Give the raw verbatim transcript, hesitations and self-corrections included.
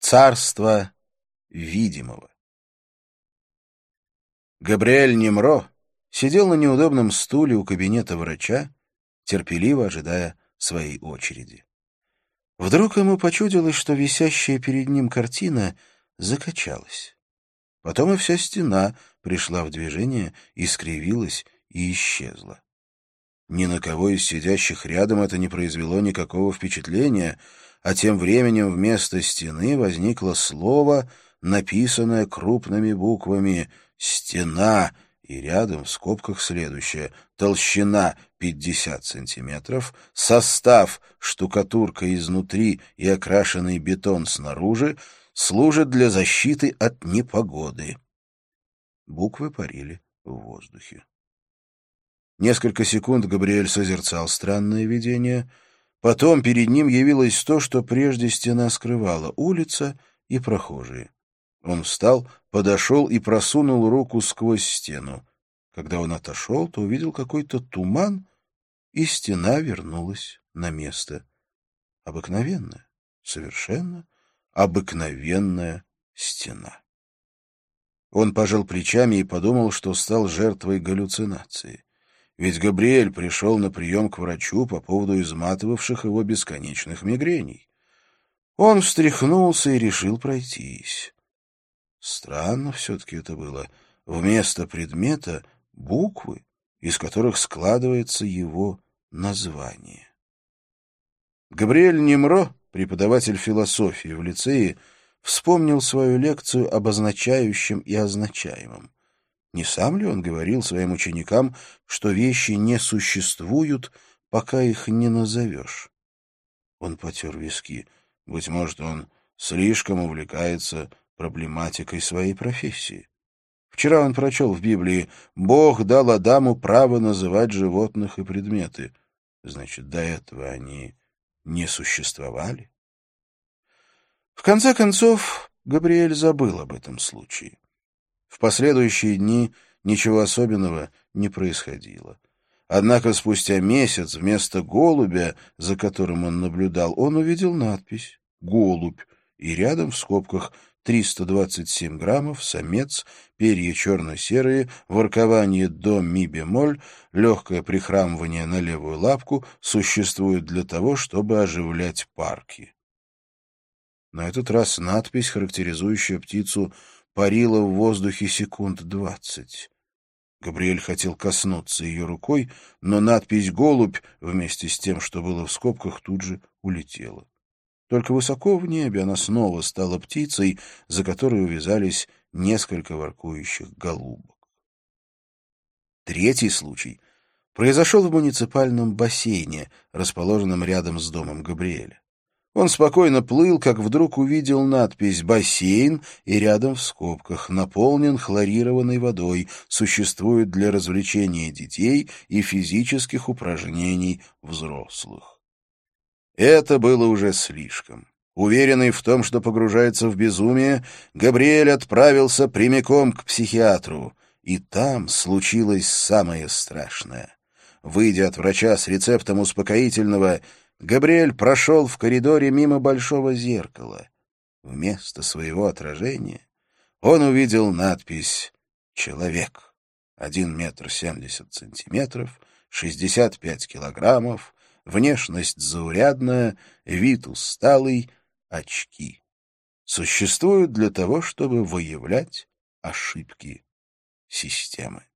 Царство видимого. Габриэль Немро сидел на неудобном стуле у кабинета врача, терпеливо ожидая своей очереди. Вдруг ему почудилось, что висящая перед ним картина закачалась. Потом и вся стена пришла в движение, искривилась и исчезла. Ни на кого из сидящих рядом это не произвело никакого впечатления, а тем временем вместо стены возникло слово, написанное крупными буквами «Стена», и рядом в скобках следующее: толщина пятьдесят сантиметров, состав штукатурка изнутри и окрашенный бетон снаружи, служит для защиты от непогоды. Буквы парили в воздухе. Несколько секунд Габриэль созерцал странное видение. Потом перед ним явилось то, что прежде стена скрывала — улица и прохожие. Он встал, подошел и просунул руку сквозь стену. Когда он отошел, то увидел какой-то туман, и стена вернулась на место. Обыкновенная, совершенно обыкновенная стена. Он пожал плечами и подумал, что стал жертвой галлюцинации. Ведь Габриэль пришел на прием к врачу по поводу изматывавших его бесконечных мигрений. Он встряхнулся и решил пройтись. Странно все-таки это было. Вместо предмета — буквы, из которых складывается его название. Габриэль Немро, преподаватель философии в лицее, вспомнил свою лекцию об означающем и означаемом. Не сам ли он говорил своим ученикам, что вещи не существуют, пока их не назовешь? Он потер виски. Быть может, он слишком увлекается проблематикой своей профессии. Вчера он прочел в Библии: «Бог дал Адаму право называть животных и предметы». Значит, до этого они не существовали? В конце концов, Габриэль забыл об этом случае. В последующие дни ничего особенного не происходило. Однако спустя месяц вместо голубя, за которым он наблюдал, он увидел надпись «Голубь», и рядом в скобках триста двадцать семь граммов, самец, перья черно-серые, воркование до ми-бемоль, легкое прихрамывание на левую лапку существует для того, чтобы оживлять парки. На этот раз надпись, характеризующая птицу, парила в воздухе секунд двадцать. Габриэль хотел коснуться ее рукой, но надпись «Голубь» вместе с тем, что было в скобках, тут же улетела. Только высоко в небе она снова стала птицей, за которой увязались несколько воркующих голубок. Третий случай произошел в муниципальном бассейне, расположенном рядом с домом Габриэля. Он спокойно плыл, как вдруг увидел надпись «Бассейн» и рядом в скобках «Наполнен хлорированной водой, существует для развлечения детей и физических упражнений взрослых». Это было уже слишком. Уверенный в том, что погружается в безумие, Габриэль отправился прямиком к психиатру. И там случилось самое страшное. Выйдя от врача с рецептом успокоительного, Габриэль прошел в коридоре мимо большого зеркала. Вместо своего отражения он увидел надпись «Человек. Один метр семьдесят сантиметров, шестьдесят пять килограммов, внешность заурядная, вид усталый, очки. Существуют для того, чтобы выявлять ошибки системы».